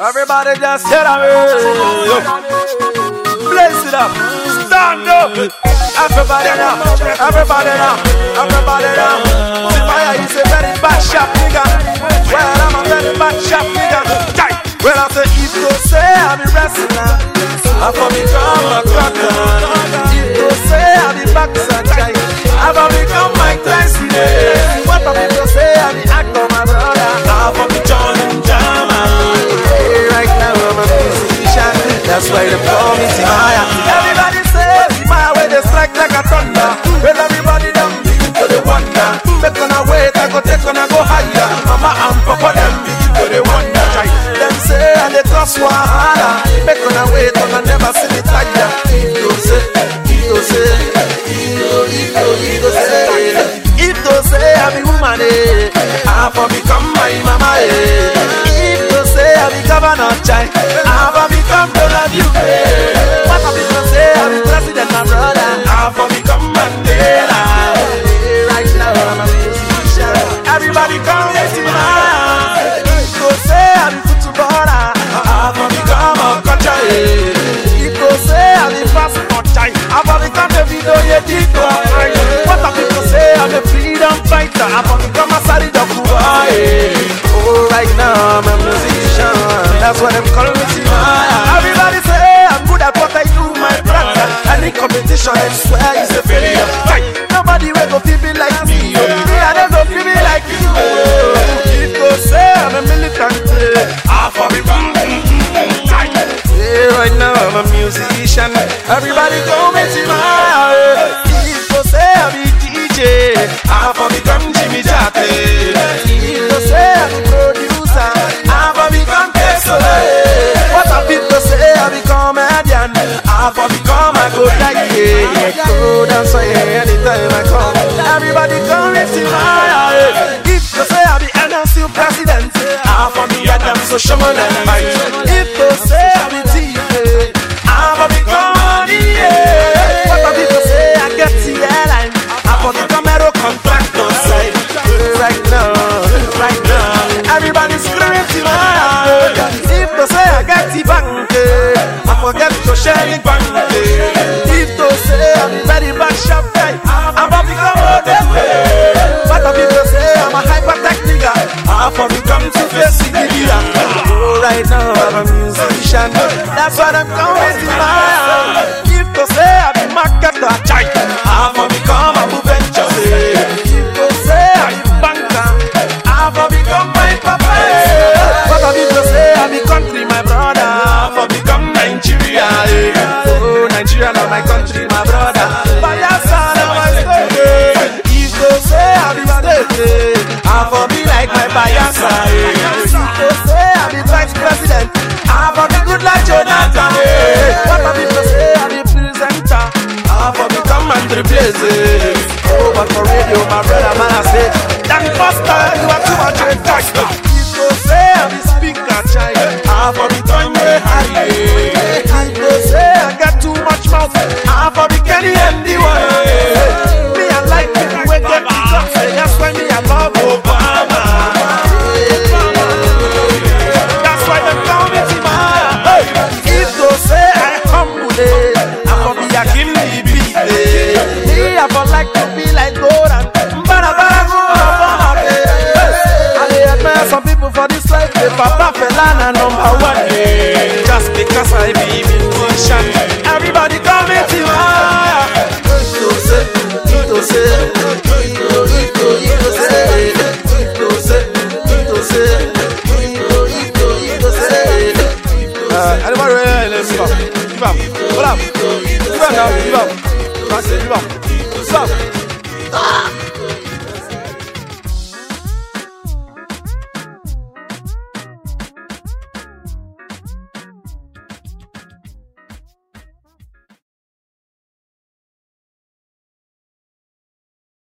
Everybody just hit on me. Blaze it up. Stand up. Everybody now. Everybody now. Everybody now. Fire is a very bad shot nigga. Well, I'm a very bad shot nigga. Well, I say if you say I be wrestling, I for become a cracker. If you say I be boxer, I for become Mike Tyson. What the people say I be actor, my brother. I for be John and Jama. Right now I'm a musician. That's why they call me Timaya. Everybody says Timaya way they strike like a thunder. Well, everybody done begin to the wonder. Make on a wait, I go take on a go higher. Mama and Papa them begin to the wonder. Them say and they trust Wahala. Make on a wait, and I never see the tiger. Ito say, I be woman, I for become my mama, Ito say I be governor, child, I for become Donald Duke. What of people say I be president, my brother, I for become Mandela. Right now I'm a musician. Everybody come and see my. Ito say I be footballer, I for become a culture. Ito say I be passport, child, I for become the video editor. What of people say I'm a freedom fighter, I for become a Sari Dokuba. Oh, right now I'm a musician. That's what I'm calling me. Everybody say I'm good at what I do, my brother. Any competition, I swear is a failure. Nobody will go feel me like me. I don't go feel me like you. People say I'm a militant. I for become. Yeah, right now I'm a musician. Everybody go and see my. People say I'm a DJ. I for become Jimmy Jate. People say I'm a producer. I for become Tesla. What a people say I become comedian. I for become a good guy. Go dance anytime I come. Everybody come and see my. If you say I be NLC president, I for be Adam social man and fight. If you say I be TV, I for become money. What a people say I get the airline. I for become aero contractor side. Right now, everybody's screaming to my. If you say I get the bank, I forget to share the bank. If you say I'm very bad shop guy, I'm a become all the way. What a people say I'm a hyper-tech nigga, I for become to face the media. Oh, right now I'm a musician. That's what I'm coming to my. If you say I'm a marketer, I for become a venture. If you say I'm a banker, I for become my papa. What a people say I'm a country, my brother, I for become Nigeria. Oh, Nigeria not my country, my brother. Bayelsa not my state. If you say I'm a state, I for be like my Bayelsa. If you say I'm a vice president, I for be good like Jonathan. What a people say I'm a presenter, I for become Andre Blaze. Oh, but for radio, my brother, man, I say that first time you are too much of a factor. People say I'm a speaker, child, I for be time way high. People say I got too much mouth, I for be Kenny and the one. Me, I like people who get the job, that's why me, I love Obama. That's why they call me Timaya. If they say I humble it, I for be a kill the beat. Me, I for like to be like Goran. Some people for this life, they Papa Felana #1. Just because I be musician, everybody call me Timaya. Anybody ready? Let's go. Give up. Hold up. Give up. Give up. Give up. Stop.